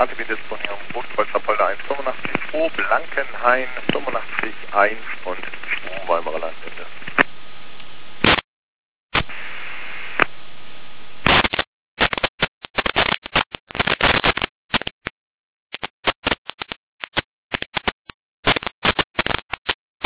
KTW-Disponierung Bodenkreuzer Polder 185 O Blankenhain 85 1 und